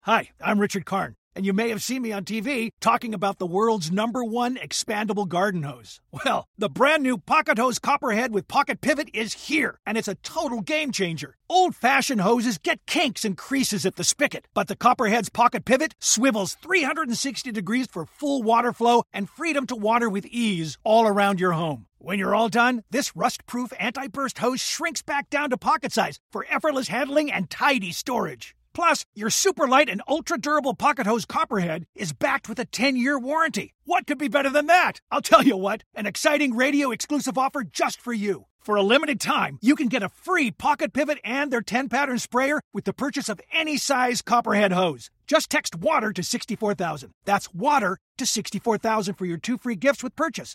Hi, I'm Richard Karn, and you may have seen me on TV talking about the world's #1 expandable garden hose. Well, the brand new Pocket Hose Copperhead with Pocket Pivot is here, and it's a total game changer. Old-fashioned hoses get kinks and creases at the spigot, but the Copperhead's Pocket Pivot swivels 360 degrees for full water flow and freedom to water with ease all around your home. When you're all done, this rust-proof anti-burst hose shrinks back down to pocket size for effortless handling and tidy storage. Plus, your super light and ultra-durable Pocket Hose Copperhead is backed with a 10-year warranty. What could be better than that? I'll tell you what, an exciting radio-exclusive offer just for you. For a limited time, you can get a free Pocket Pivot and their 10-pattern sprayer with the purchase of any size Copperhead hose. Just text WATER to 64,000. That's WATER to 64,000 for your 2 free gifts with purchase.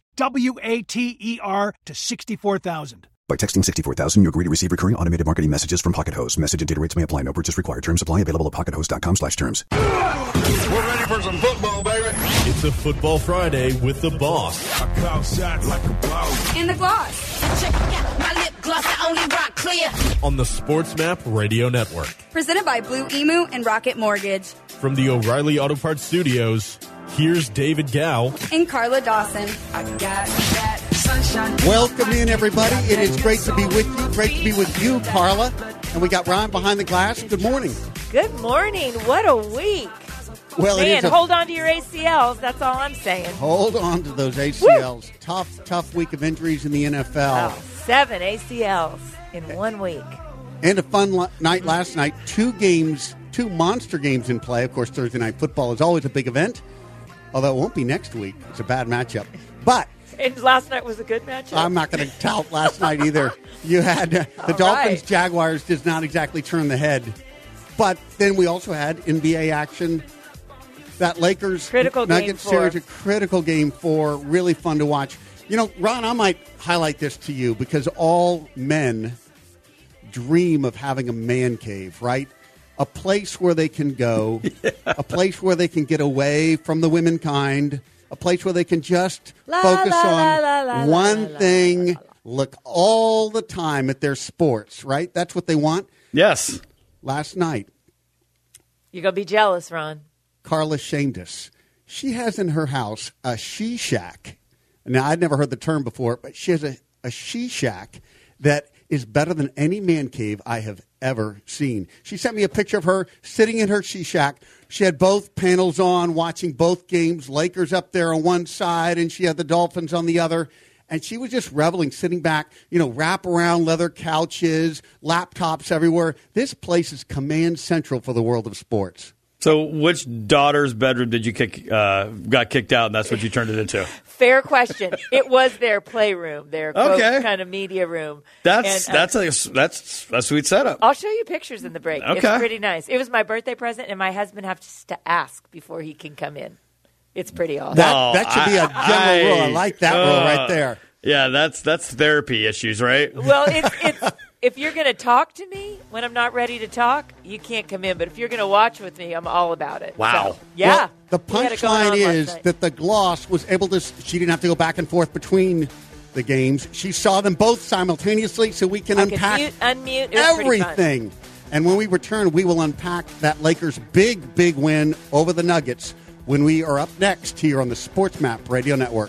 WATER to 64,000. By texting 64,000, you agree to receive recurring automated marketing messages from Pocket Hose. Message and data rates may apply. No purchase required. Terms apply. Available at pockethose.com/terms. We're ready for some football, baby. It's a Football Friday with the boss. I call shots like a boss. And the gloss. Check out my lip gloss. I only rock clear. On the SportsMap Radio Network. Presented by Blue Emu and Rocket Mortgage. From the O'Reilly Auto Parts Studios, here's David Gow. And Carla Dawson. I got that sunshine. Welcome in, everybody. It is great to be with you. Great to be with you, Carla. And we got Ron behind the glass. Good morning. Good morning. What a week. Well, Man, hold on to your ACLs. That's all I'm saying. Hold on to those ACLs. Woo! Tough week of injuries in the NFL. Oh, 7 ACLs in 1 week. And a fun night last night. 2 games, 2 monster games in play. Of course, Thursday Night Football is always a big event, although it won't be next week. It's a bad matchup. But and last night was a good matchup. I'm not going to tout last night either. You had the Dolphins-Jaguars does not exactly turn the head. But then we also had NBA action. That Lakers Nuggets series, a critical game 4, really fun to watch. You know, Ron, I might highlight this to you because all men dream of having a man cave, right? A place where they can go, a place where they can get away from the womenkind, a place where they can just focus on one thing, look all the time at their sports, right? That's what they want? Yes. Last night. You're going to be jealous, Ron. Carla shamed us. She has in her house a she shack. Now, I'd never heard the term before, but she has a she shack that is better than any man cave I have ever seen. She sent me a picture of her sitting in her she shack. She had both panels on, watching both games, Lakers up there on one side, and she had the Dolphins on the other. And she was just reveling, sitting back, wrap-around leather couches, laptops everywhere. This place is command central for the world of sports. So which daughter's bedroom did you got kicked out, and that's what you turned it into? Fair question. It was their playroom, their kind of media room. That's a sweet setup. I'll show you pictures in the break. Okay. It's pretty nice. It was my birthday present, and my husband has to ask before he can come in. It's pretty awesome. That should be a general rule. I like that rule right there. Yeah, that's therapy issues, right? Well, it's if you're going to talk to me when I'm not ready to talk, you can't come in. But if you're going to watch with me, I'm all about it. Wow. So, yeah. Well, the punchline is that the Gloss was able to, she didn't have to go back and forth between the games. She saw them both simultaneously so we can unpack unmute, everything. And when we return, we will unpack that Lakers' big win over the Nuggets when we are up next here on the SportsMap Radio Network.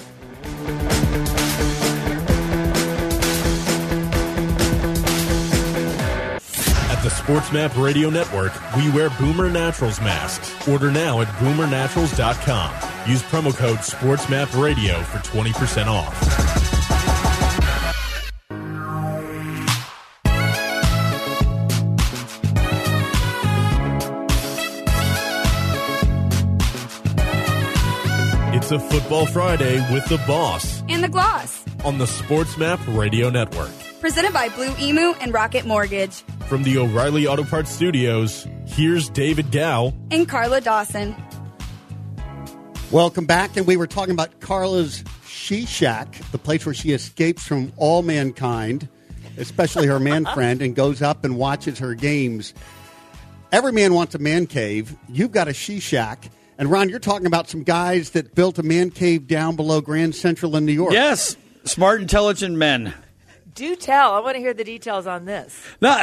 At the SportsMap Radio Network, we wear Boomer Naturals masks. Order now at boomernaturals.com. Use promo code SportsMapRadio for 20% off. It's a Football Friday with the boss. And the gloss. On the SportsMap Radio Network. Presented by Blue Emu and Rocket Mortgage. From the O'Reilly Auto Parts Studios, here's David Gow. And Carla Dawson. Welcome back. And we were talking about Carla's she shack, the place where she escapes from all mankind, especially her man friend, and goes up and watches her games. Every man wants a man cave. You've got a she shack. And, Ron, you're talking about some guys that built a man cave down below Grand Central in New York. Yes. Smart, intelligent men. Do tell. I want to hear the details on this. No,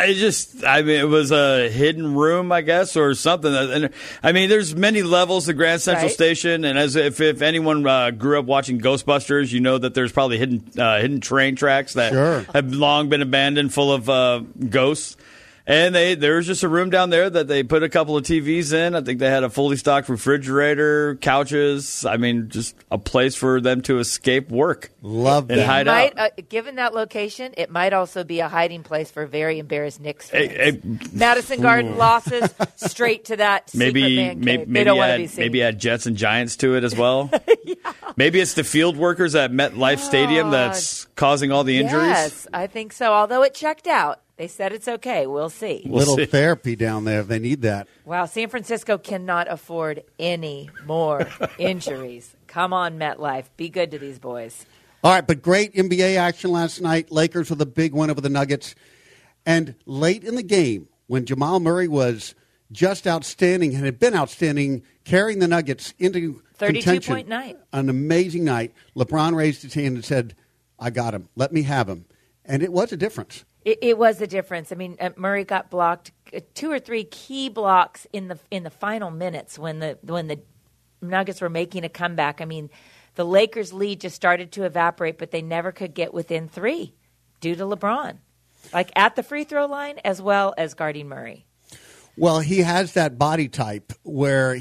it was a hidden room, I guess, or something. And I mean, there's many levels to Grand Central Station, and as if anyone grew up watching Ghostbusters, you know that there's probably hidden train tracks that have long been abandoned, full of ghosts. And there was just a room down there that they put a couple of TVs in. I think they had a fully stocked refrigerator, couches. I mean, just a place for them to escape work. Love that. And hide out. Given that location, it might also be a hiding place for very embarrassed Knicks fans. Madison Garden losses, straight to that secret man cave. They don't want to be seen. Maybe add Jets and Giants to it as well. Maybe it's the field workers at MetLife Stadium that's causing all the injuries. Yes, I think so, although it checked out. They said it's okay. We'll see. Therapy down there if they need that. Wow, San Francisco cannot afford any more injuries. Come on, MetLife. Be good to these boys. All right, but great NBA action last night. Lakers with a big win over the Nuggets. And late in the game, when Jamal Murray was just outstanding and had been outstanding, carrying the Nuggets into 32-point night. An amazing night. LeBron raised his hand and said, I got him. Let me have him. And it was a difference. It was a difference. I mean, Murray got blocked 2 or 3 key blocks in the final minutes when the Nuggets were making a comeback. I mean, the Lakers' lead just started to evaporate, but they never could get within 3 due to LeBron, like at the free throw line as well as guarding Murray. Well, he has that body type where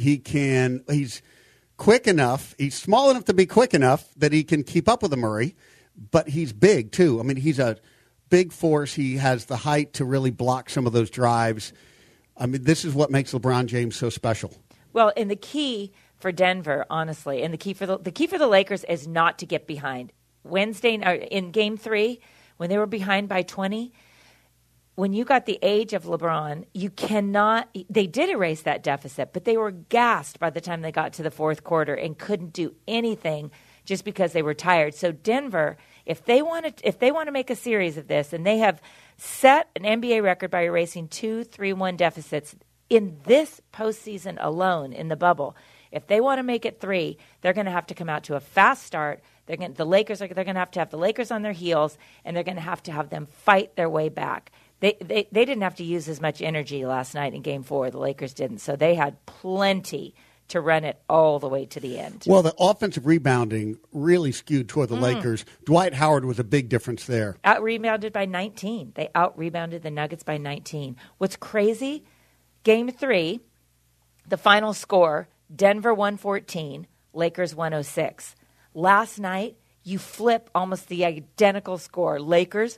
he's quick enough, he's small enough to be quick enough that he can keep up with the Murray, but he's big too. I mean, he's a big force. He has the height to really block some of those drives. I mean, this is what makes LeBron James so special. Well, and the key for Denver, honestly, and the key for the Lakers is not to get behind. Wednesday in Game 3, when they were behind by 20, when you got the age of LeBron, you cannot. They did erase that deficit, but they were gassed by the time they got to the fourth quarter and couldn't do anything just because they were tired. So Denver, if they want to make a series of this, and they have set an NBA record by erasing 2 3-1 deficits in this postseason alone in the bubble, if they want to make it 3, they're going to have to come out to a fast start. They're going to have the Lakers on their heels, and they're going to have them fight their way back. They didn't have to use as much energy last night in Game 4. The Lakers didn't, so they had plenty to run it all the way to the end. Well, the offensive rebounding really skewed toward the Lakers. Dwight Howard was a big difference there. Out-rebounded by 19. They out-rebounded the Nuggets by 19. What's crazy, Game 3, the final score, Denver 114, Lakers 106. Last night, you flip almost the identical score. Lakers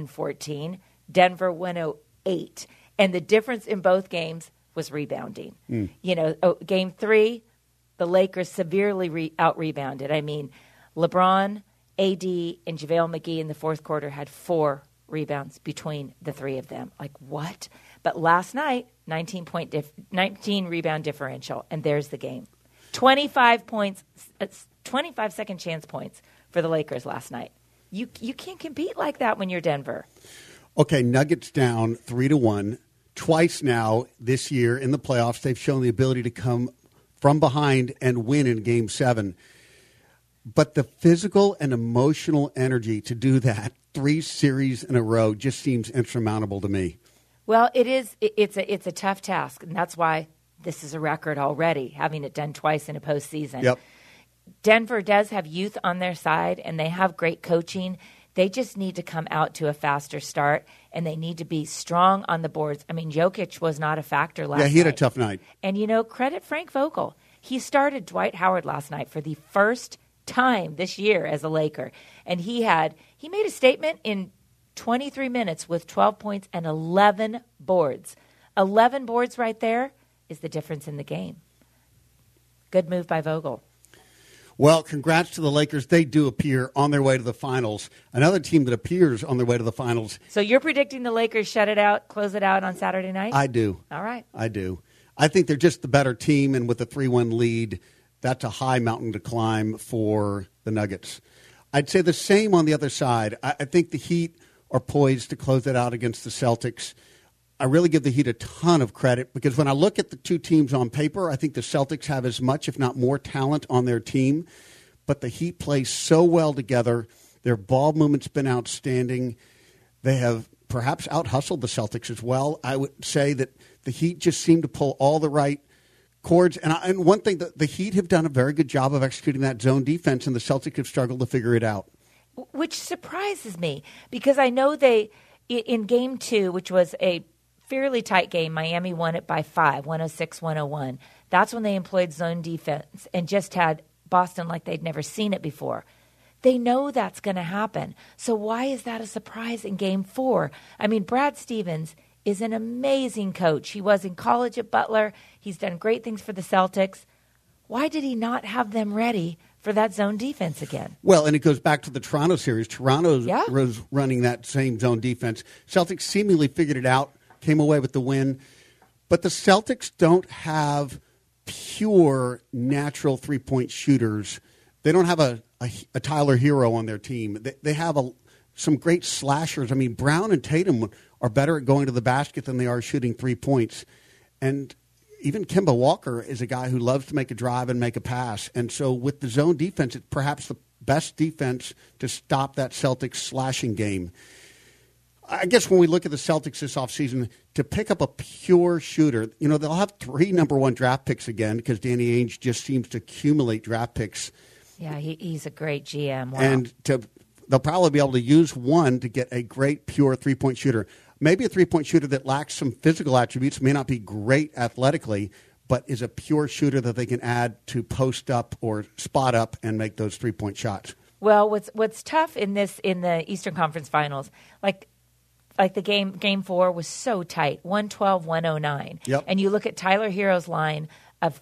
114, Denver 108. And the difference in both games was rebounding. You know, Game 3, the Lakers severely out-rebounded. I mean, LeBron, AD, and JaVale McGee in the fourth quarter had 4 rebounds between the 3 of them. Like, what? But last night, 19 rebound differential, and there's the game. 25 points, 25 second chance points for the Lakers last night. You can't compete like that when you're Denver. Okay, Nuggets down 3-1. Twice now this year in the playoffs, they've shown the ability to come from behind and win in Game 7. But the physical and emotional energy to do that 3 series in a row just seems insurmountable to me. Well, it is. It's a tough task, and that's why this is a record already, having it done twice in a postseason. Yep. Denver does have youth on their side, and they have great coaching. They just need to come out to a faster start, and they need to be strong on the boards. I mean, Jokic was not a factor last night. Yeah, he had a tough night. And, you know, credit Frank Vogel. He started Dwight Howard last night for the first time this year as a Laker. And he made a statement in 23 minutes with 12 points and 11 boards. 11 boards right there is the difference in the game. Good move by Vogel. Well, congrats to the Lakers. They do appear on their way to the finals. Another team that appears on their way to the finals. So you're predicting the Lakers shut it out, close it out on Saturday night? I do. All right. I do. I think they're just the better team, and with a 3-1 lead, that's a high mountain to climb for the Nuggets. I'd say the same on the other side. I think the Heat are poised to close it out against the Celtics. I really give the Heat a ton of credit because when I look at the two teams on paper, I think the Celtics have as much, if not more, talent on their team. But the Heat play so well together. Their ball movement's been outstanding. They have perhaps out-hustled the Celtics as well. I would say that the Heat just seem to pull all the right chords. And one thing, the Heat have done a very good job of executing that zone defense, and the Celtics have struggled to figure it out. Which surprises me, because I know in Game 2, which was a fairly tight game, Miami won it by 5, 106-101. That's when they employed zone defense and just had Boston like they'd never seen it before. They know that's going to happen. So why is that a surprise in Game 4? I mean, Brad Stevens is an amazing coach. He was in college at Butler. He's done great things for the Celtics. Why did he not have them ready for that zone defense again? Well, and it goes back to the Toronto series. Toronto was running that same zone defense. Celtics seemingly figured it out, came away with the win. But the Celtics don't have pure, natural three-point shooters. They don't have a Tyler Hero on their team. They have some great slashers. I mean, Brown and Tatum are better at going to the basket than they are shooting 3 points. And even Kemba Walker is a guy who loves to make a drive and make a pass. And so with the zone defense, it's perhaps the best defense to stop that Celtics slashing game. I guess when we look at the Celtics this offseason, to pick up a pure shooter, they'll have 3 number 1 draft picks again because Danny Ainge just seems to accumulate draft picks. Yeah, he's a great GM. Wow. And they'll probably be able to use one to get a great pure three-point shooter. Maybe a three-point shooter that lacks some physical attributes, may not be great athletically, but is a pure shooter that they can add to post up or spot up and make those three-point shots. Well, what's tough in the Eastern Conference Finals, like the game 4 was so tight, 112-109. Yep. And you look at Tyler Hero's line of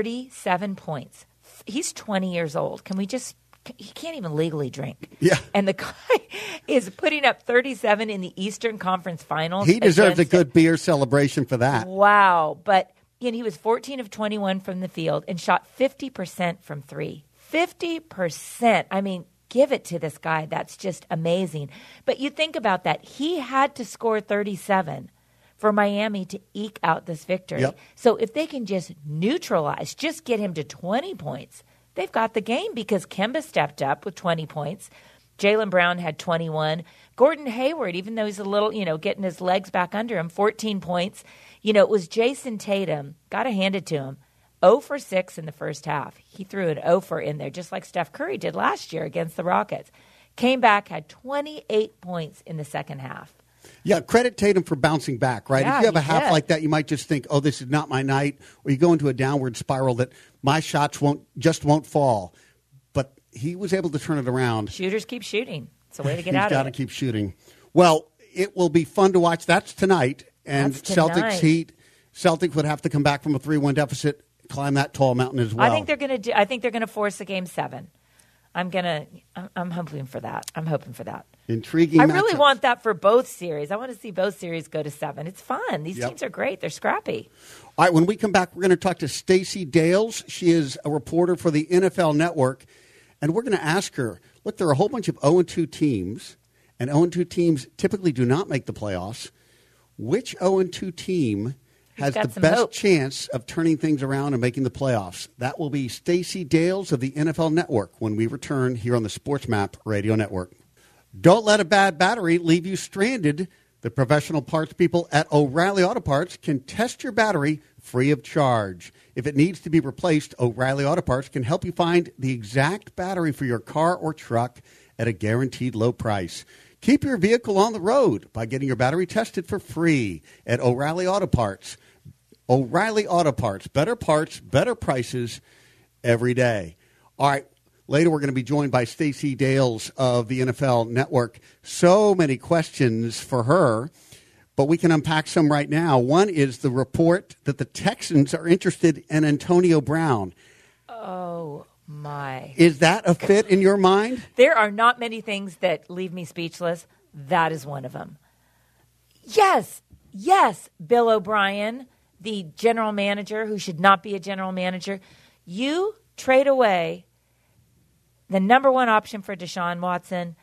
37 points. He's 20 years old. He can't even legally drink. Yeah. And the guy is putting up 37 in the Eastern Conference Finals. He deserves a good beer celebration for that. Wow. But he was 14 of 21 from the field and shot 50% from 3. 50%. I mean, give it to this guy. That's just amazing. But you think about that. He had to score 37 for Miami to eke out this victory. Yep. So if they can just neutralize, just get him to 20 points, they've got the game because Kemba stepped up with 20 points. Jaylen Brown had 21. Gordon Hayward, even though he's a little, getting his legs back under him, 14 points. It was Jason Tatum, got to hand it to him, 0 for 6 in the first half. He threw an 0 for in there, just like Steph Curry did last year against the Rockets. Came back, had 28 points in the second half. Yeah, credit Tatum for bouncing back, right? Yeah, if you have a half did. like that, you might just think, oh, this is not my night, or you go into a downward spiral that my shots won't fall. But he was able to turn it around. Shooters keep shooting. It's a way to get out of it. He's got to keep shooting. Well, it will be fun to watch. That's tonight. And That's tonight. Celtics Heat. Celtics would have to come back from a 3-1 deficit, climb that tall mountain as well. I think they're going to force a Game 7. I'm hoping for that. Intriguing. I really want that for both series. I want to see both series go to 7. It's fun. These teams are great. They're scrappy. All right, when we come back, we're going to talk to Stacey Dales. She is a reporter for the NFL Network, and we're going to ask her, look, there are a whole bunch of 0-2 teams, and 0-2 teams typically do not make the playoffs. Which 0-2 team has the best chance of turning things around and making the playoffs? That will be Stacey Dales of the NFL Network when we return here on the SportsMap Radio Network. Don't let a bad battery leave you stranded. The professional parts people at O'Reilly Auto Parts can test your battery free of charge. If it needs to be replaced, O'Reilly Auto Parts can help you find the exact battery for your car or truck at a guaranteed low price. Keep your vehicle on the road by getting your battery tested for free at O'Reilly Auto Parts. O'Reilly Auto Parts, better prices every day. All right, later we're going to be joined by Stacey Dales of the NFL Network. So many questions for her, but we can unpack some right now. One is the report that the Texans are interested in Antonio Brown. Oh, my. Is that a fit in your mind? There are not many things that leave me speechless. That is one of them. Yes, Bill O'Brien, the general manager who should not be a general manager. You trade away the number one option for Deshaun Watson,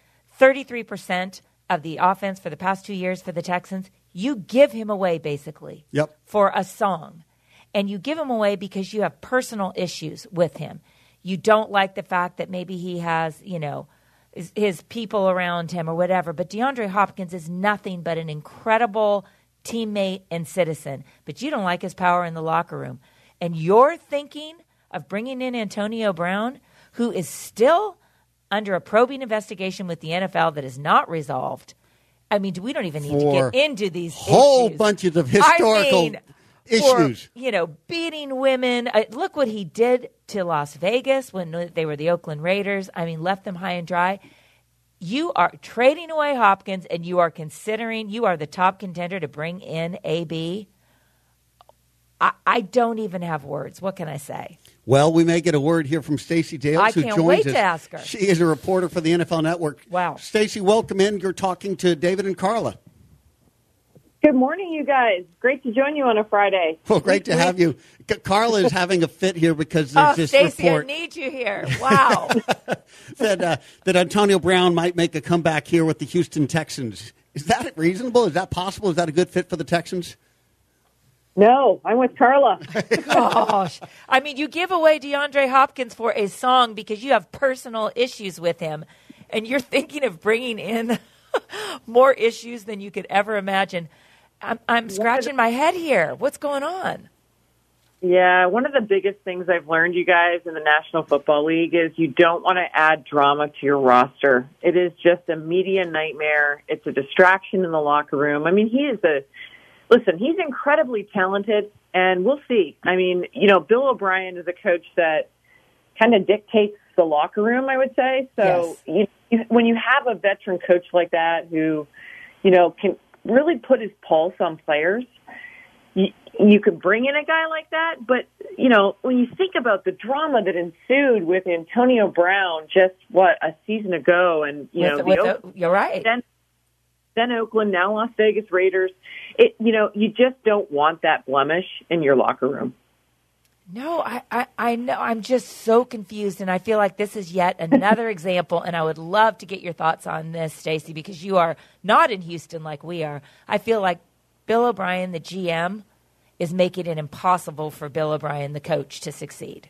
33% of the offense for the past 2 years for the Texans. You give him away, basically, for a song. And you give him away because you have personal issues with him. You don't like the fact that maybe he has, his people around him or whatever. But DeAndre Hopkins is nothing but an incredible teammate and citizen. But you don't like his power in the locker room. And you're thinking of bringing in Antonio Brown, who is still under a probing investigation with the NFL that is not resolved. I mean, we don't even need to get into these whole issues. bunches of historical issues. For, beating women. Look what he did to Las Vegas when they were the Oakland Raiders. I mean, left them high and dry. You are trading away Hopkins, and you are the top contender to bring in AB. I don't even have words. What can I say? Well, we may get a word here from Stacey Dales, who joins us. I can't wait to ask her. She is a reporter for the NFL Network. Wow. Stacey, welcome in. You're talking to David and Carla. Good morning, you guys. Great to join you on a Friday. Well, great to have you. Carla is having a fit here because there's this Stacey, report. I need you here. Wow. that Antonio Brown might make a comeback here with the Houston Texans. Is that reasonable? Is that possible? Is that a good fit for the Texans? No, I'm with Carla. Gosh. I mean, you give away DeAndre Hopkins for a song because you have personal issues with him, and you're thinking of bringing in more issues than you could ever imagine. I'm scratching my head here. What's going on? Yeah, one of the biggest things I've learned, you guys, in the National Football League is you don't want to add drama to your roster. It is just a media nightmare. It's a distraction in the locker room. I mean, he's incredibly talented, and we'll see. I mean, Bill O'Brien is a coach that kind of dictates the locker room, I would say. So when you have a veteran coach like that who, can really put his pulse on players, you could bring in a guy like that. But, when you think about the drama that ensued with Antonio Brown just, a season ago, and, you're right. Then Oakland, now Las Vegas Raiders, you just don't want that blemish in your locker room. No, I know. I'm just so confused, and I feel like this is yet another example, and I would love to get your thoughts on this, Stacey, because you are not in Houston like we are. I feel like Bill O'Brien, the GM, is making it impossible for Bill O'Brien, the coach, to succeed.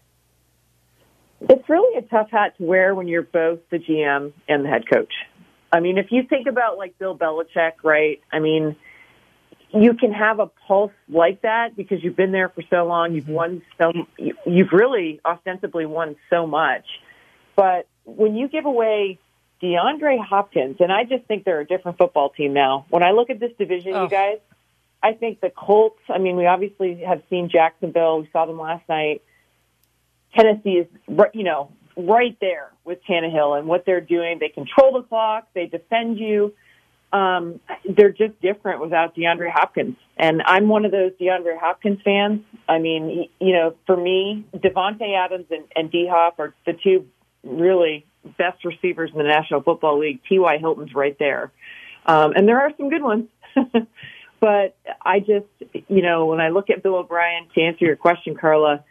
It's really a tough hat to wear when you're both the GM and the head coach. I mean, if you think about, like, Bill Belichick, right, I mean, you can have a pulse like that because you've been there for so long. You've really ostensibly won so much. But when you give away DeAndre Hopkins, and I just think they're a different football team now. When I look at this division, you guys, I think the Colts, I mean, we obviously have seen Jacksonville. We saw them last night. Tennessee is, right there with Tannehill and what they're doing. They control the clock. They defend you. They're just different without DeAndre Hopkins. And I'm one of those DeAndre Hopkins fans. I mean, for me, Devontae Adams and D-Hop are the two really best receivers in the National Football League. T.Y. Hilton's right there. And there are some good ones. But I just, when I look at Bill O'Brien, to answer your question, Carla,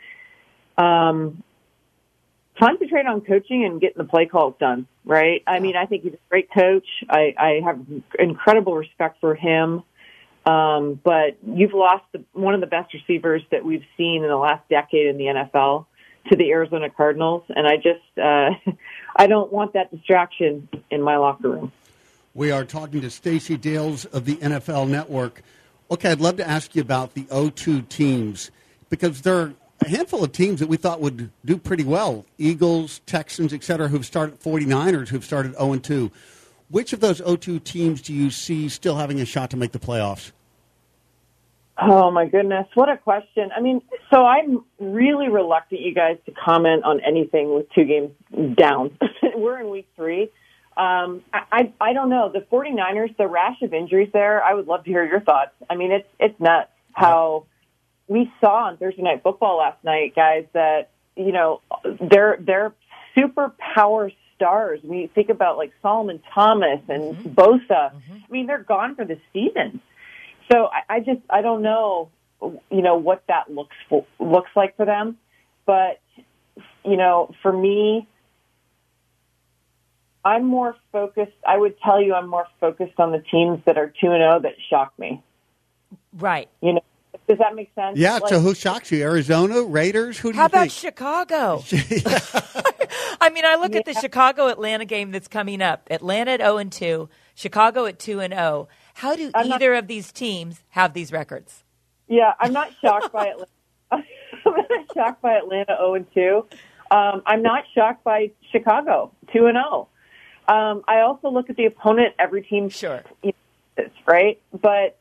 concentrate on coaching and getting the play calls done, right? I mean, I think he's a great coach. I have incredible respect for him. But you've lost one of the best receivers that we've seen in the last decade in the NFL to the Arizona Cardinals. And I just, I don't want that distraction in my locker room. We are talking to Stacey Dales of the NFL Network. Okay, I'd love to ask you about the 0-2 teams because there are a handful of teams that we thought would do pretty well. Eagles, Texans, et cetera, who've started 49ers, who've started 0-2. Which of those 0-2 teams do you see still having a shot to make the playoffs? Oh, my goodness. What a question. I mean, so I'm really reluctant, you guys, to comment on anything with 2 games down. We're in week 3. I don't know. The 49ers, the rash of injuries there, I would love to hear your thoughts. I mean, it's nuts how we saw on Thursday Night Football last night, guys, that, they're super power stars. We think about like Solomon Thomas and Bosa. I mean, they're gone for the season. So I don't know, what that looks like for them. But, for me, I'm more focused. I would tell you I'm more focused on the teams that are 2-0 that shock me. Right. Does that make sense? Yeah, so who shocks you? Arizona, Raiders? Who do you think? How about Chicago? I mean, I look at the Chicago-Atlanta game that's coming up. Atlanta at 0-2, Chicago at 2-0. How do either of these teams have these records? Yeah, I'm not shocked by Atlanta. I'm not shocked by Atlanta 0-2. I'm not shocked by Chicago 2-0. I also look at the opponent. Every team, sure, right? But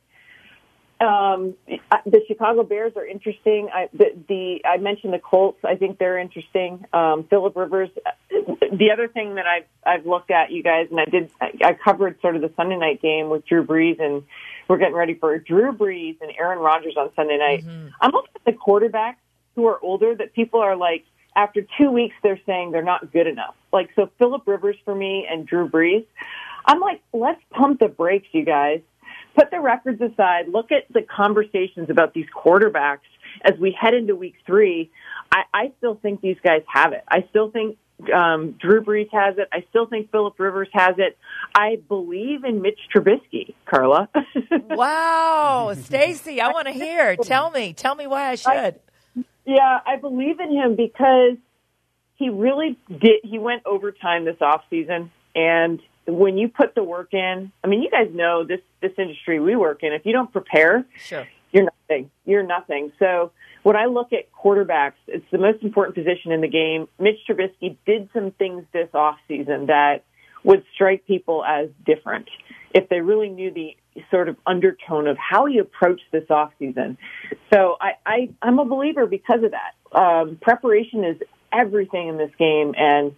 the Chicago Bears are interesting. I mentioned the Colts. I think they're interesting. Phillip Rivers. The other thing that I've looked at, you guys, and I covered sort of the Sunday night game with Drew Brees, and we're getting ready for Drew Brees and Aaron Rodgers on Sunday night. Mm-hmm. I'm looking at the quarterbacks who are older that people are like, after 2 weeks, they're saying they're not good enough. Like, so Phillip Rivers for me and Drew Brees, I'm like, let's pump the brakes, you guys. Put the records aside. Look at the conversations about these quarterbacks as we head into week 3. I still think these guys have it. I still think Drew Brees has it. I still think Phillip Rivers has it. I believe in Mitch Trubisky, Carla. Wow. Stacey, I want to hear. Tell me why I should. Yeah, I believe in him because he really did. He went overtime this offseason, and when you put the work in, I mean, you guys know this industry we work in. If you don't prepare, sure, you're nothing. You're nothing. So when I look at quarterbacks, it's the most important position in the game. Mitch Trubisky did some things this offseason that would strike people as different if they really knew the sort of undertone of how he approached this offseason. So I'm a believer because of that. Preparation is everything in this game. And,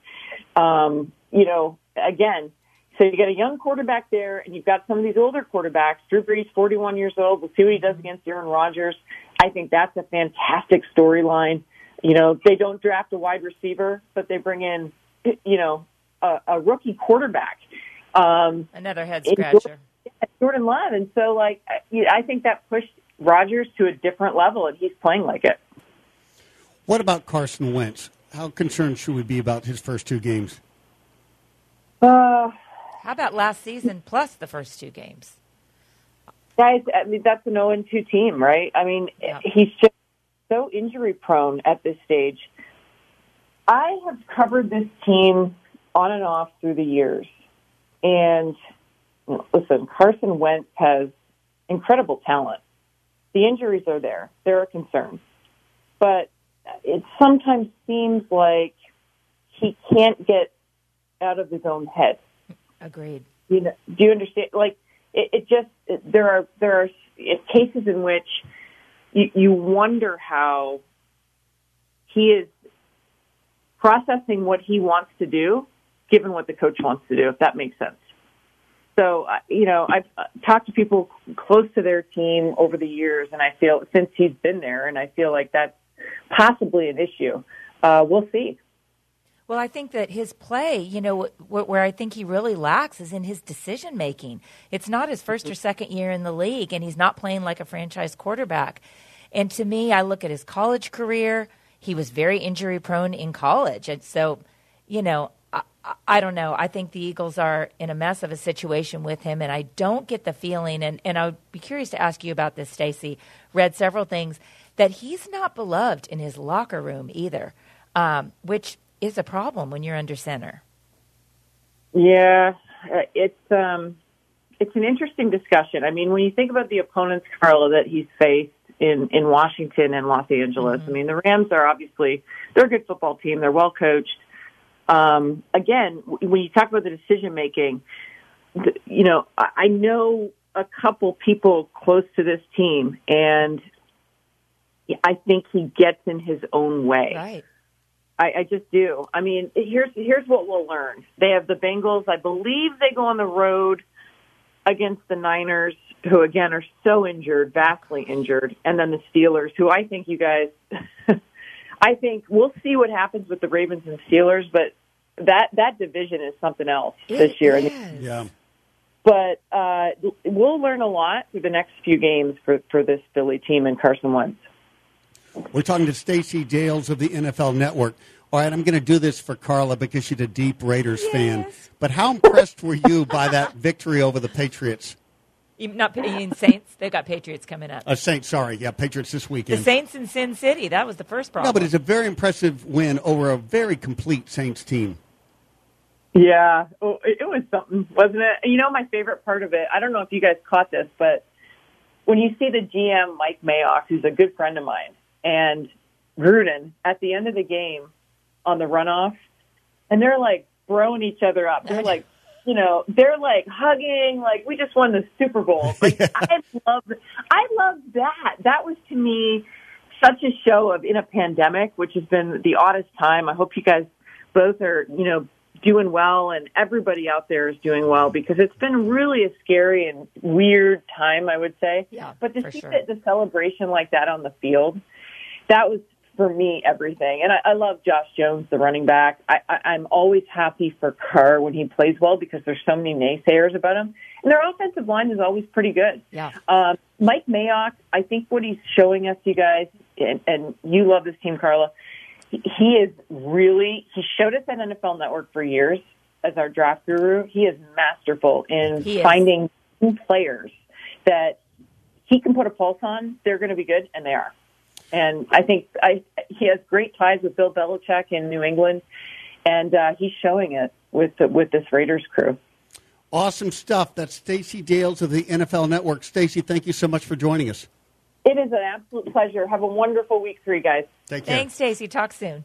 again, so you got a young quarterback there, and you've got some of these older quarterbacks. Drew Brees, 41 years old. We'll see what he does against Aaron Rodgers. I think that's a fantastic storyline. You know, they don't draft a wide receiver, but they bring in, a rookie quarterback. Another head scratcher. Jordan Love. And so, I think that pushed Rodgers to a different level, and he's playing like it. What about Carson Wentz? How concerned should we be about his first 2 games? How about last season plus the first 2 games? Guys, I mean, that's an 0-2 team, right? I mean, He's just so injury-prone at this stage. I have covered this team on and off through the years. And, listen, Carson Wentz has incredible talent. The injuries are there. They're a concern. But it sometimes seems like he can't get out of his own head. Agreed. Do you understand? Like, there are cases in which you wonder how he is processing what he wants to do, given what the coach wants to do, if that makes sense. So, I've talked to people close to their team over the years, and I feel since he's been there, and I feel like that's possibly an issue. We'll see. Well, I think that his play, where I think he really lacks is in his decision making. It's not his first or second year in the league, and he's not playing like a franchise quarterback. And to me, I look at his college career. He was very injury prone in college. And so, I don't know. I think the Eagles are in a mess of a situation with him, and I don't get the feeling, and I would be curious to ask you about this, Stacey, read several things, that he's not beloved in his locker room either, which is a problem when you're under center. Yeah, it's an interesting discussion. I mean, when you think about the opponents, Carla, that he's faced in Washington and Los Angeles, I mean, the Rams are obviously, they're a good football team. They're well coached. Again, when you talk about the decision making, I know a couple people close to this team, and I think he gets in his own way. Right. I just do. I mean, here's what we'll learn. They have the Bengals. I believe they go on the road against the Niners, who, again, are so injured, vastly injured, and then the Steelers, who I think you guys – I think we'll see what happens with the Ravens and Steelers, but that division is something else this year. Yeah. But we'll learn a lot through the next few games for this Philly team and Carson Wentz. We're talking to Stacey Dales of the NFL Network. All right, I'm going to do this for Carla because she's a deep Raiders fan. But how impressed were you by that victory over the Patriots? Not Saints. They've got Patriots coming up. Saints, sorry. Yeah, Patriots this weekend. The Saints in Sin City. That was the first problem. No, but it's a very impressive win over a very complete Saints team. Yeah, it was something, wasn't it? You know, my favorite part of it, I don't know if you guys caught this, but when you see the GM, Mike Mayock, who's a good friend of mine, and Gruden at the end of the game on the runoff, and they're like throwing each other up. They're like, you know, they're like hugging, like we just won the Super Bowl. Like I love that. That was to me such a show of in a pandemic, which has been the oddest time. I hope you guys both are, you know, doing well, and everybody out there is doing well, because it's been really a scary and weird time, I would say. Yeah, but to see the celebration like that on the field, that was, for me, everything. And I love Josh Jones, the running back. I'm always happy for Carr when he plays well, because there's so many naysayers about him. And their offensive line is always pretty good. Yeah. Mike Mayock, I think what he's showing us, you guys, and you love this team, Carla, he showed us at NFL Network for years as our draft guru. He is masterful in finding players that he can put a pulse on. They're going to be good, and they are. And I think he has great ties with Bill Belichick in New England, and he's showing it with this Raiders crew. Awesome stuff. That's Stacey Dales of the NFL Network. Stacey, thank you so much for joining us. It is an absolute pleasure. Have a wonderful week 3, guys. Take care. Thanks, Stacey. Talk soon.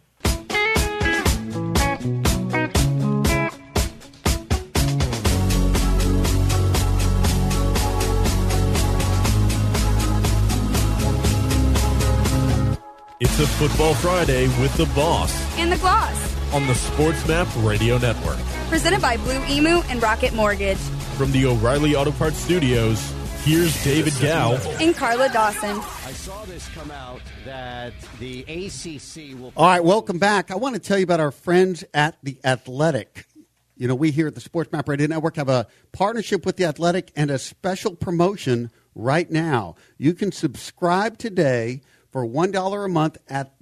It's a Football Friday with the Boss and the Gloss on the SportsMap Radio Network. Presented by Blue Emu and Rocket Mortgage. From the O'Reilly Auto Parts Studios, here's David Gow and Carla Dawson. I saw this come out that the ACC will... All right, welcome back. I want to tell you about our friends at The Athletic. You know, we here at the SportsMap Radio Network have a partnership with The Athletic and a special promotion right now. You can subscribe today for $1 a month at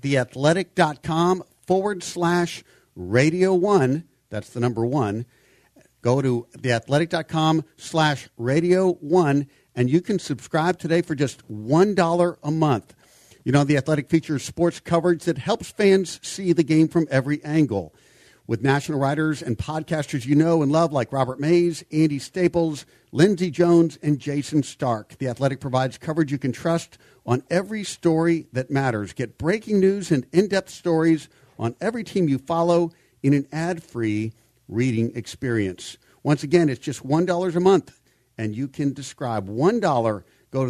theathletic.com/radio1. That's the number 1. Go to theathletic.com/radio1, and you can subscribe today for just $1 a month. You know, The Athletic features sports coverage that helps fans see the game from every angle. With national writers and podcasters you know and love like Robert Mays, Andy Staples, Lindsey Jones, and Jason Stark. The Athletic provides coverage you can trust on every story that matters. Get breaking news and in-depth stories on every team you follow in an ad-free reading experience. Once again, it's just $1 a month, and you can subscribe. $1. Go to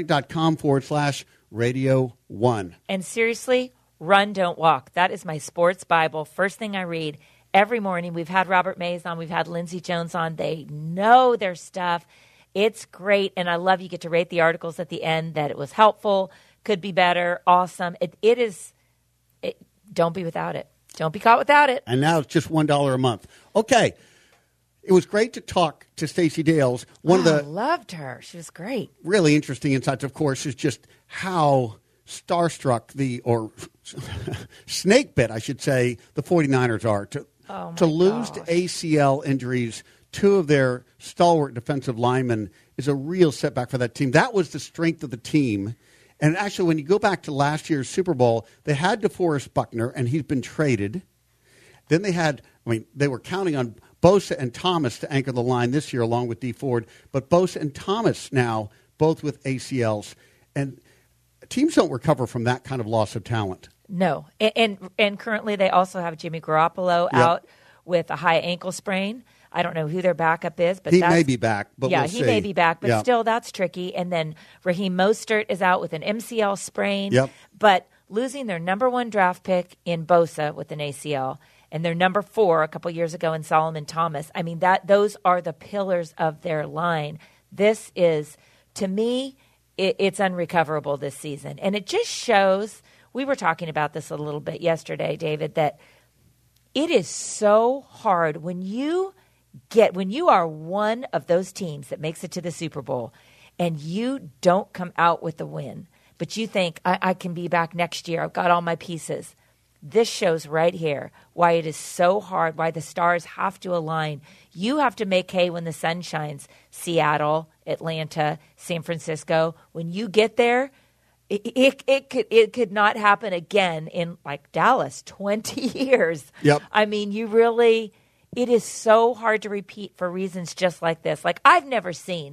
theathletic.com/radio1. And seriously, run, don't walk. That is my sports Bible. First thing I read every morning. We've had Robert Mays on. We've had Lindsey Jones on. They know their stuff. It's great, and I love you get to rate the articles at the end that it was helpful, could be better, awesome. It is. Don't be without it. Don't be caught without it. And now it's just $1 a month. Okay. It was great to talk to Stacey Dales. I loved her. She was great. Really interesting insights, of course, is just how starstruck or snake bit, I should say, the 49ers are. To lose to ACL injuries, 2 of their stalwart defensive linemen is a real setback for that team. That was the strength of the team. And actually, when you go back to last year's Super Bowl, they had DeForest Buckner, and he's been traded. Then they were counting on Bosa and Thomas to anchor the line this year along with Dee Ford. But Bosa and Thomas now, both with ACLs. And teams don't recover from that kind of loss of talent. No. And currently they also have Jimmy Garoppolo out with a high ankle sprain. I don't know who their backup is, but he may be back. But yeah, we'll he see. may be back, but still, that's tricky. And then Raheem Mostert is out with an MCL sprain. Yep. But losing their number 1 draft pick in Bosa with an ACL, and their number 4 a couple years ago in Solomon Thomas. I mean, those are the pillars of their line. This is, to me, it's unrecoverable this season, and it just shows. We were talking about this a little bit yesterday, David, that it is so hard when you are one of those teams that makes it to the Super Bowl and you don't come out with the win, but you think, I can be back next year. I've got all my pieces. This shows right here why it is so hard, why the stars have to align. You have to make hay when the sun shines. Seattle, Atlanta, San Francisco. When you get there, it could not happen again in, like, Dallas, 20 years. Yep. I mean, it is so hard to repeat for reasons just like this. Like, I've never seen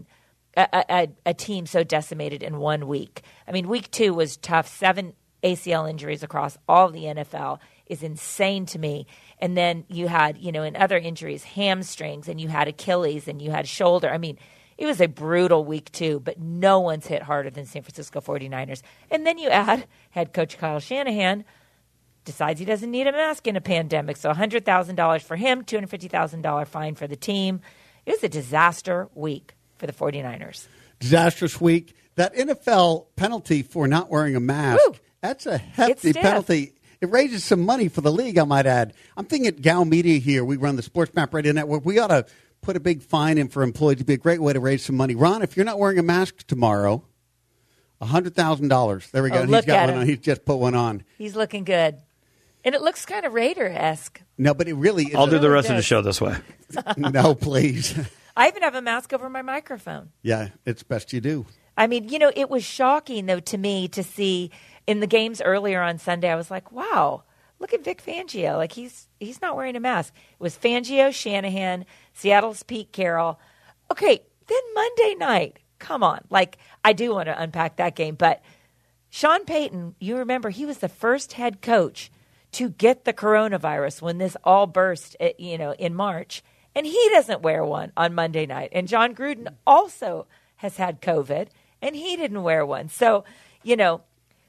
a team so decimated in 1 week. I mean, week 2 was tough. 7 ACL injuries across all of the NFL is insane to me. And then you had, in other injuries, hamstrings, and you had Achilles, and you had shoulder. I mean, it was a brutal week 2, but no one's hit harder than San Francisco 49ers. And then you add head coach Kyle Shanahan decides he doesn't need a mask in a pandemic. So $100,000 for him, $250,000 fine for the team. It was a disaster week for the 49ers. Disastrous week. That NFL penalty for not wearing a mask, that's a hefty penalty. It raises some money for the league, I might add. I'm thinking at Gow Media here, we run the Sports Map Radio Network. We ought to put a big fine in for employees. It'd be a great way to raise some money. Ron, if you're not wearing a mask tomorrow, $100,000. There we go. He's got one on. He's just put one on. He's looking good. And it looks kind of Raider-esque. No, but it really is. I'll do the rest of the show this way. No, please. I even have a mask over my microphone. Yeah, it's best you do. I mean, it was shocking, though, to me to see in the games earlier on Sunday. I was like, wow, look at Vic Fangio. Like, he's not wearing a mask. It was Fangio, Shanahan, Seattle's Pete Carroll. Okay, then Monday night, come on. Like, I do want to unpack that game. But Sean Payton, you remember, he was the first head coach to get the coronavirus when this all burst, in March. And he doesn't wear one on Monday night. And John Gruden also has had COVID, and he didn't wear one. So, the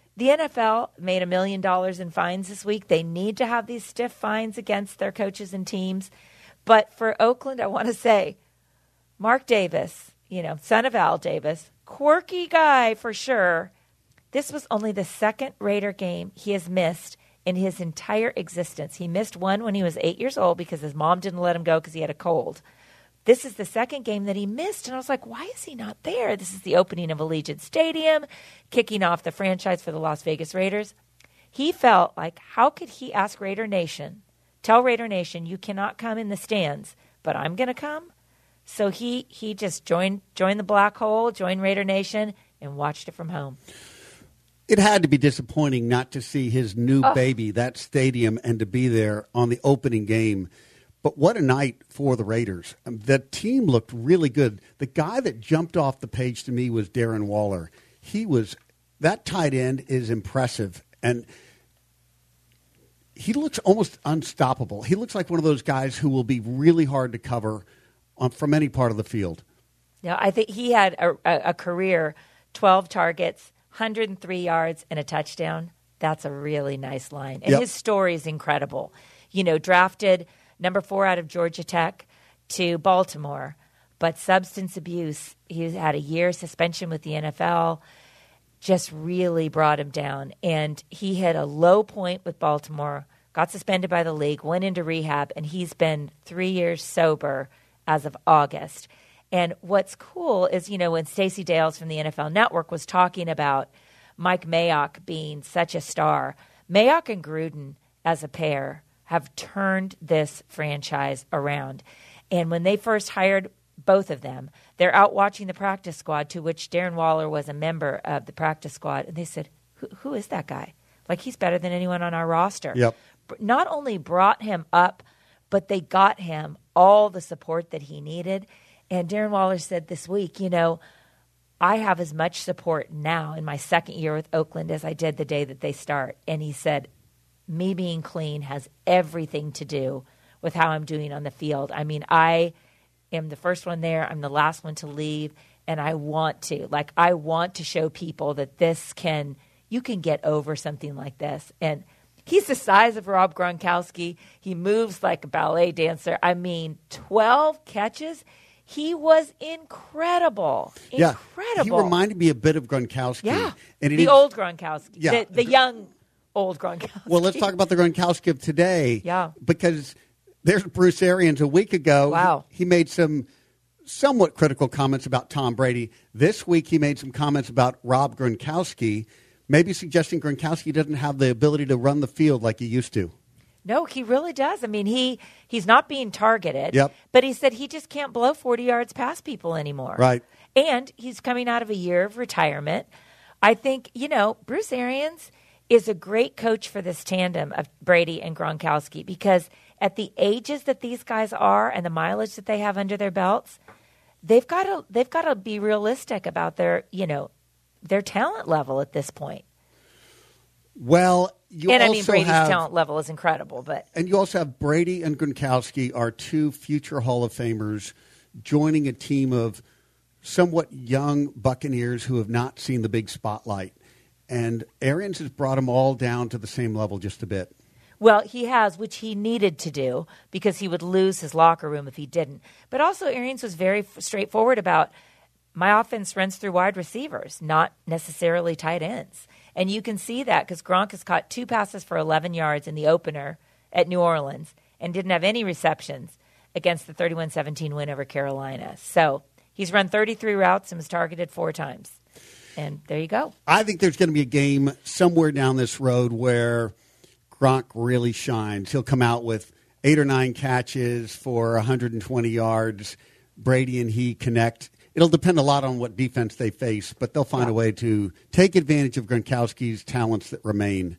NFL made $1 million in fines this week. They need to have these stiff fines against their coaches and teams. But for Oakland, I want to say, Mark Davis, son of Al Davis, quirky guy for sure. This was only the second Raider game he has missed in his entire existence. He missed one when he was 8 years old because his mom didn't let him go because he had a cold. This is the second game that he missed, and I was like, why is he not there? This is the opening of Allegiant Stadium, kicking off the franchise for the Las Vegas Raiders. He felt like, how could he ask Raider Nation, tell Raider Nation, you cannot come in the stands, but I'm going to come? So he just joined the black hole, joined Raider Nation, and watched it from home. It had to be disappointing not to see his new baby, that stadium, and to be there on the opening game. But what a night for the Raiders. The team looked really good. The guy that jumped off the page to me was Darren Waller. That tight end is impressive. And he looks almost unstoppable. He looks like one of those guys who will be really hard to cover from any part of the field. Yeah, I think he had a career 12 targets, 103 yards, and a touchdown. That's a really nice line. And his story is incredible. Drafted number 4 out of Georgia Tech to Baltimore, but substance abuse. He had a year suspension with the NFL, just really brought him down. And he hit a low point with Baltimore, got suspended by the league, went into rehab, and he's been 3 years sober as of August. And what's cool is, when Stacey Dales from the NFL Network was talking about Mike Mayock being such a star, Mayock and Gruden as a pair have turned this franchise around. And when they first hired both of them, they're out watching the practice squad, to which Darren Waller was a member of the practice squad. And they said, who is that guy? Like, he's better than anyone on our roster. Yep. Not only brought him up, but they got him all the support that he needed. And Darren Waller said this week, I have as much support now in my second year with Oakland as I did the day that they start. And he said, me being clean has everything to do with how I'm doing on the field. I mean, I am the first one there. I'm the last one to leave. And I want to show people that you can get over something like this. And he's the size of Rob Gronkowski. He moves like a ballet dancer. I mean, 12 catches. He was incredible. Yeah, he reminded me a bit of Gronkowski. Yeah, and old Gronkowski. Yeah. The young old Gronkowski. Well, let's talk about the Gronkowski of today. Yeah. Because there's Bruce Arians a week ago. Wow. He made some somewhat critical comments about Tom Brady. This week he made some comments about Rob Gronkowski. maybe suggesting Gronkowski doesn't have the ability to run the field like he used to. No, he really does. I mean, he's not being targeted. Yep. But he said he just can't blow 40 yards past people anymore. Right. And he's coming out of a year of retirement. I think, Bruce Arians is a great coach for this tandem of Brady and Gronkowski because at the ages that these guys are and the mileage that they have under their belts, they've got to be realistic about their talent level at this point. Well, Brady's talent level is incredible, and you also have Brady and Gronkowski are two future Hall of Famers joining a team of somewhat young Buccaneers who have not seen the big spotlight. And Arians has brought them all down to the same level just a bit. Well, he has, which he needed to do because he would lose his locker room if he didn't. But also Arians was very straightforward about my offense runs through wide receivers, not necessarily tight ends. And you can see that because Gronk has caught 2 passes for 11 yards in the opener at New Orleans and didn't have any receptions against the 31-17 win over Carolina. So he's run 33 routes and was targeted 4 times. And there you go. I think there's going to be a game somewhere down this road where Gronk really shines. He'll come out with 8 or 9 catches for 120 yards. Brady and he connect. It'll depend a lot on what defense they face, but they'll find a way to take advantage of Gronkowski's talents that remain.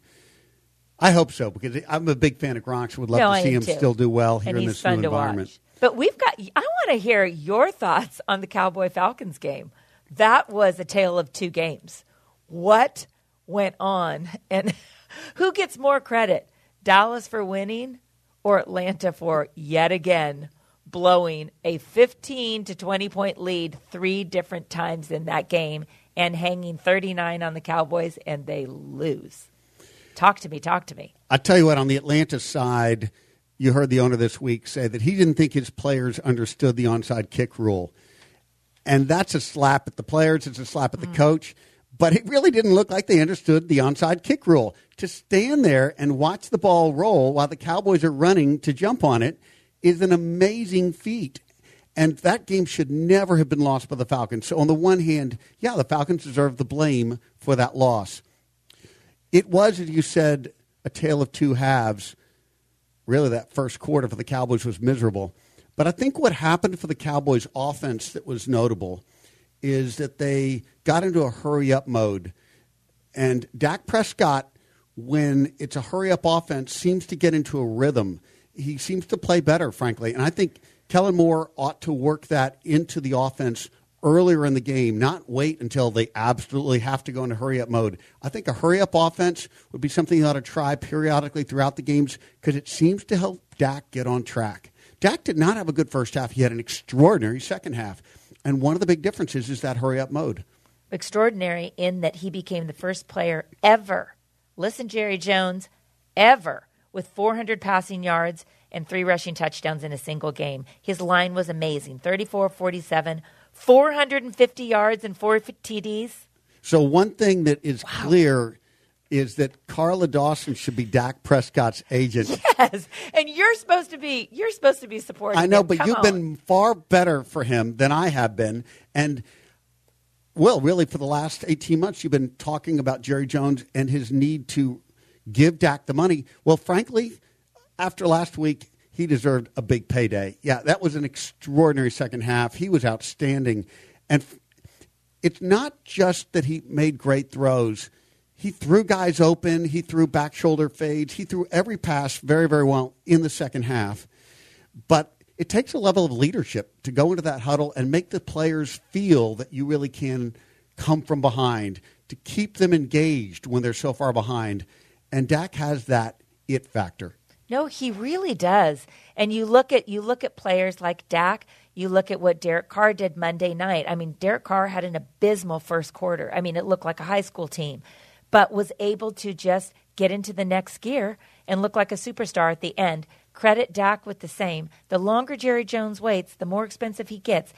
I hope so because I'm a big fan of Gronk. So would love to see him still do well here in this new environment. But I want to hear your thoughts on the Cowboy-Falcons game. That was a tale of 2 games. What went on? And who gets more credit, Dallas for winning or Atlanta for yet again blowing a 15 to 20-point lead 3 different times in that game and hanging 39 on the Cowboys, and they lose? Talk to me. I tell you what, on the Atlanta side, you heard the owner this week say that he didn't think his players understood the onside kick rule. And that's a slap at the players. It's a slap at the coach. But it really didn't look like they understood the onside kick rule. To stand there and watch the ball roll while the Cowboys are running to jump on it is an amazing feat. And that game should never have been lost by the Falcons. So on the one hand, the Falcons deserve the blame for that loss. It was, as you said, a tale of 2 halves. Really, that first quarter for the Cowboys was miserable. But I think what happened for the Cowboys offense that was notable is that they got into a hurry-up mode. And Dak Prescott, when it's a hurry-up offense, seems to get into a rhythm. He seems to play better, frankly. And I think Kellen Moore ought to work that into the offense earlier in the game, not wait until they absolutely have to go into hurry-up mode. I think a hurry-up offense would be something you ought to try periodically throughout the games because it seems to help Dak get on track. Dak did not have a good first half. He had an extraordinary second half. And one of the big differences is that hurry-up mode. Extraordinary in that he became the first player ever, listen, Jerry Jones, ever, with 400 passing yards and 3 rushing touchdowns in a single game. His line was amazing, 34-47, 450 yards and 4 TDs. So one thing that is clear is that Carla Dawson should be Dak Prescott's agent. Yes, and you're supposed to be supporting I know, him. but you've been far better for him than I have been. And, well, really, for the last 18 months, you've been talking about Jerry Jones and his need to give Dak the money. Well, frankly, after last week, he deserved a big payday. Yeah, that was an extraordinary second half. He was outstanding. And it's not just that he made great throws. He threw guys open. He threw back shoulder fades. He threw every pass very, very well in the second half. But it takes a level of leadership to go into that huddle and make the players feel that you really can come from behind, to keep them engaged when they're so far behind. And Dak has that it factor. No, he really does. And you look at players like Dak. You look at what Derek Carr did Monday night. I mean, Derek Carr had an abysmal first quarter. I mean, it looked like a high school team, but was able to just get into the next gear and look like a superstar at the end. Credit Dak with the same. The longer Jerry Jones waits, the more expensive he gets.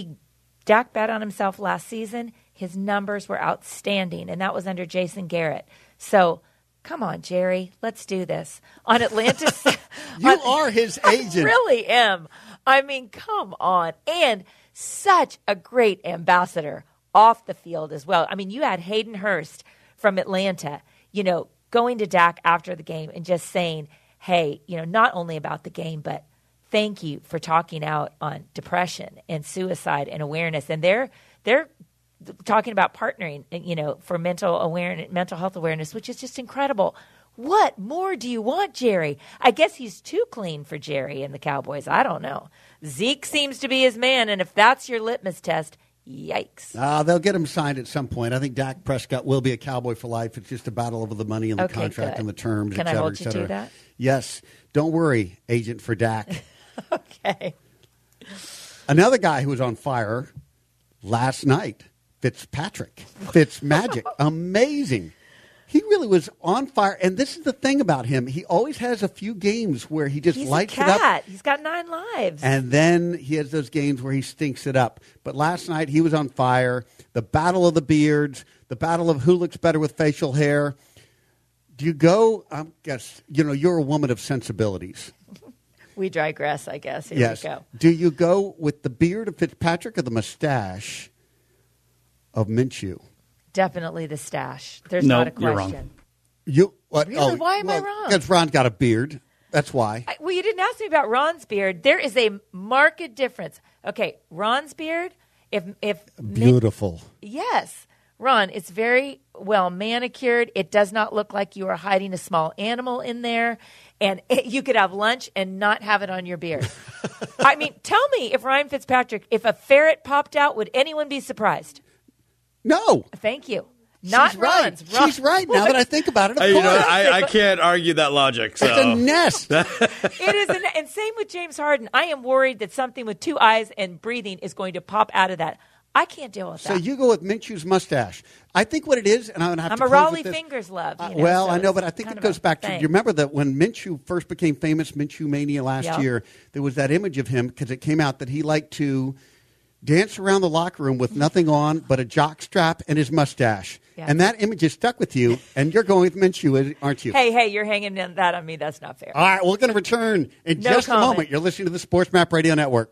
Dak bet on himself last season. His numbers were outstanding, and that was under Jason Garrett. So, come on, Jerry, let's do this. On Atlanta. You are his agent. I really am. I mean, come on. And such a great ambassador off the field as well. I mean, you had Hayden Hurst from Atlanta, going to Dak after the game and just saying, hey, not only about the game, but thank you for talking out on depression and suicide and awareness. And they're talking about partnering, for mental health awareness, which is just incredible. What more do you want, Jerry? I guess he's too clean for Jerry and the Cowboys. I don't know. Zeke seems to be his man, and if that's your litmus test, yikes. They'll get him signed at some point. I think Dak Prescott will be a Cowboy for life. It's just a battle over the money and the contract and the terms, Can et cetera, I hold et cetera. you to that? Yes. Don't worry, agent for Dak. Okay. Another guy who was on fire last night, Fitzmagic. Amazing. He really was on fire. And this is the thing about him. He always has a few games where he just lights it up. He's got 9 lives. And then he has those games where he stinks it up. But last night he was on fire. The battle of the beards, the battle of who looks better with facial hair. Do you go, I guess, you're a woman of sensibilities. We digress, I guess. Here yes. we go. Do you go with the beard of Fitzpatrick or the mustache of Minshew? Definitely the stash. There's not a question. You're wrong. Really? Why am I wrong? Because Ron's got a beard. That's why. Well, you didn't ask me about Ron's beard. There is a marked difference. Okay, Ron's beard, if beautiful. Yes. Ron, it's very well manicured. It does not look like you are hiding a small animal in there. And you could have lunch and not have it on your beard. I mean, tell me if Ryan Fitzpatrick, if a ferret popped out, would anyone be surprised? No. Thank you. Not She's Ron's. Right. She's right now that I think about it. Of course. I can't argue that logic. So. It's a nest. It is, and same with James Harden. I am worried that something with 2 eyes and breathing is going to pop out of that. I can't deal with that. So you go with Minshew's mustache. I think what it is, and I'm going to have to I'm a Raleigh Fingers love. Well, I know, but I think it goes back to, you remember that when Minshew first became famous, Minshew Mania last year, there was that image of him because it came out that he liked to dance around the locker room with nothing on but a jock strap and his mustache. Yeah. And that image is stuck with you, and you're going with Minshew, aren't you? Hey, you're hanging that on me. That's not fair. All right, we're going to return in just a moment. You're listening to the Sports Map Radio Network.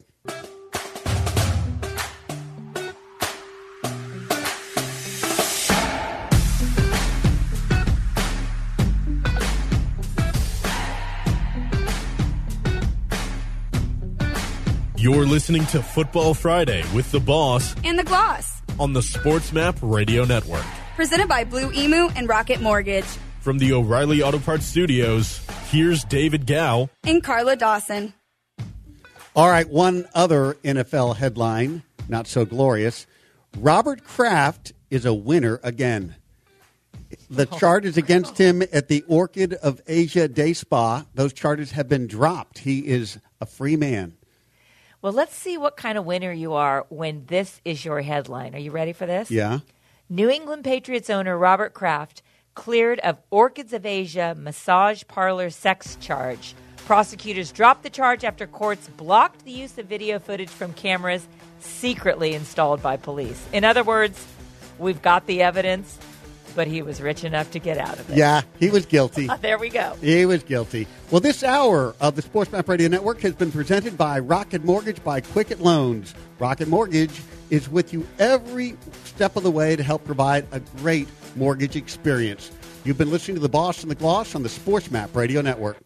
You're listening to Football Friday with the Boss and the Gloss on the Sports Map Radio Network. Presented by Blue Emu and Rocket Mortgage. From the O'Reilly Auto Parts Studios, here's David Gow and Carla Dawson. All right, one other NFL headline, not so glorious. Robert Kraft is a winner again. The charges against him at the Orchid of Asia Day Spa, those charges have been dropped. He is a free man. Well, let's see what kind of winner you are when this is your headline. Are you ready for this? Yeah. New England Patriots owner Robert Kraft cleared of Orchids of Asia massage parlor sex charge. Prosecutors dropped the charge after courts blocked the use of video footage from cameras secretly installed by police. In other words, we've got the evidence, but he was rich enough to get out of it. Yeah, he was guilty. There we go. He was guilty. Well, this hour of the Sports Map Radio Network has been presented by Rocket Mortgage by Quicket Loans. Rocket Mortgage is with you every step of the way to help provide a great mortgage experience. You've been listening to The Boss and the Gloss on the Sports Map Radio Network.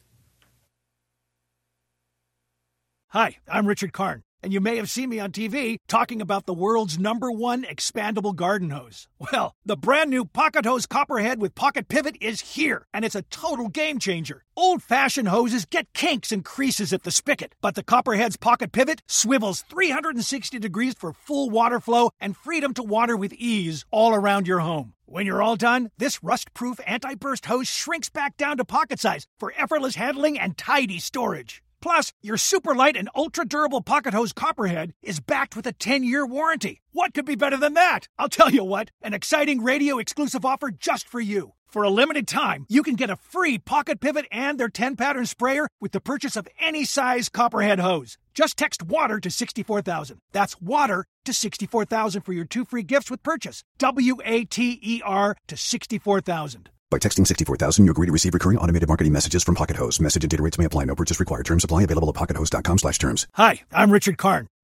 Hi, I'm Richard Karn, and you may have seen me on TV talking about the world's #1 expandable garden hose. Well, the brand new Pocket Hose Copperhead with Pocket Pivot is here, and it's a total game changer. Old-fashioned hoses get kinks and creases at the spigot, but the Copperhead's Pocket Pivot swivels 360 degrees for full water flow and freedom to water with ease all around your home. When you're all done, this rust-proof anti-burst hose shrinks back down to pocket size for effortless handling and tidy storage. Plus, your super light and ultra-durable Pocket Hose Copperhead is backed with a 10-year warranty. What could be better than that? I'll tell you what, an exciting radio-exclusive offer just for you. For a limited time, you can get a free Pocket Pivot and their 10-pattern sprayer with the purchase of any size Copperhead hose. Just text WATER to 64,000. That's WATER to 64,000 for your 2 free gifts with purchase. WATER to 64,000. By texting 64,000, you agree to receive recurring automated marketing messages from Pocket Hose. Message and data rates may apply. No purchase required. Terms apply. Available at pockethose.com/terms. Hi, I'm Richard Karn,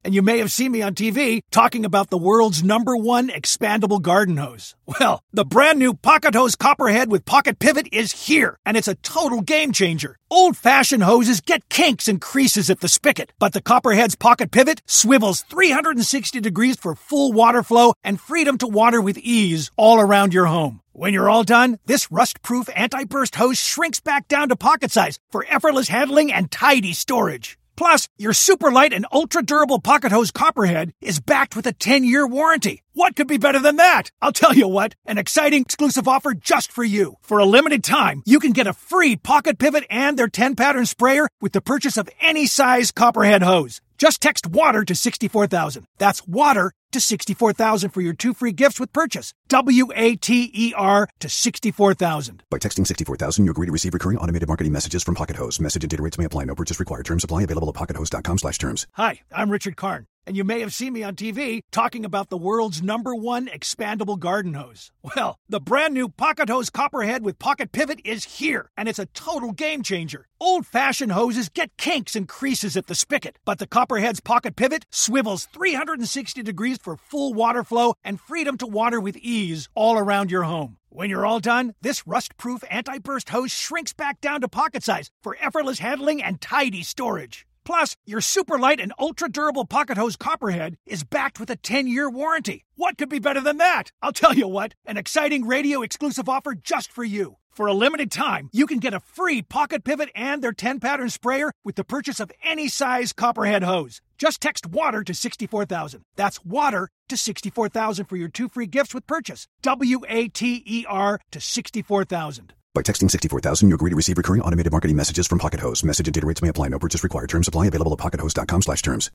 and you may have seen me on TV talking about the world's #1 expandable garden hose. Well, the brand new Pocket Hose Copperhead with Pocket Pivot is here, and it's a total game changer. Old-fashioned hoses get kinks and creases at the spigot, but the Copperhead's Pocket Pivot swivels 360 degrees for full water flow and freedom to water with ease all around your home. When you're all done, this rust-proof anti-burst hose shrinks back down to pocket size for effortless handling and tidy storage. Plus, your super light and ultra-durable Pocket Hose Copperhead is backed with a 10-year warranty. What could be better than that? I'll tell you what, an exciting exclusive offer just for you. For a limited time, you can get a free Pocket Pivot and their 10-pattern sprayer with the purchase of any size Copperhead hose. Just text WATER to 64,000. That's WATER to 64,000 for your 2 free gifts with purchase. WATER to 64,000. By texting 64,000, you agree to receive recurring automated marketing messages from Pocket Hose. Message and data rates may apply. No purchase required. Terms apply. Available at pockethose.com/terms. Hi, I'm Richard Karn, and you may have seen me on TV talking about the world's #1 expandable garden hose. Well, the brand new Pocket Hose Copperhead with Pocket Pivot is here, and it's a total game changer. Old-fashioned hoses get kinks and creases at the spigot, but the Copperhead's Pocket Pivot swivels 360 degrees for full water flow and freedom to water with ease all around your home. When you're all done, this rust-proof anti-burst hose shrinks back down to pocket size for effortless handling and tidy storage. Plus, your super light and ultra-durable Pocket Hose Copperhead is backed with a 10-year warranty. What could be better than that? I'll tell you what, an exciting radio exclusive offer just for you. For a limited time, you can get a free Pocket Pivot and their 10-pattern sprayer with the purchase of any size Copperhead hose. Just text WATER to 64,000. That's WATER to 64,000 for your 2 free gifts with purchase. WATER to 64,000. By texting 64,000, you agree to receive recurring automated marketing messages from Pocket Hose. Message and data rates may apply. No purchase required. Terms apply. Available at pockethose.com/terms.